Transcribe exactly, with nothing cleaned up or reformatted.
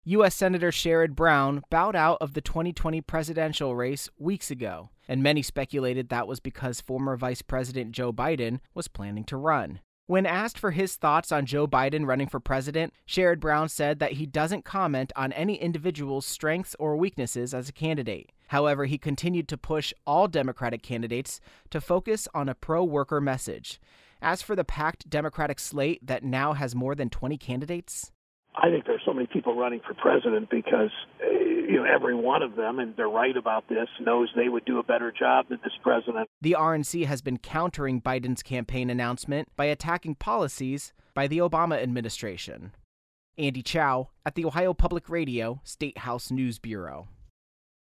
U S. Senator Sherrod Brown bowed out of the twenty twenty presidential race weeks ago, and many speculated that was because former Vice President Joe Biden was planning to run. When asked for his thoughts on Joe Biden running for president, Sherrod Brown said that he doesn't comment on any individual's strengths or weaknesses as a candidate. However, he continued to push all Democratic candidates to focus on a pro-worker message. As for the packed Democratic slate that now has more than twenty candidates, I think there's so many people running for president because, uh, you know, every one of them, and they're right about this, knows they would do a better job than this president. The R N C has been countering Biden's campaign announcement by attacking policies by the Obama administration. Andy Chow at the Ohio Public Radio State House News Bureau.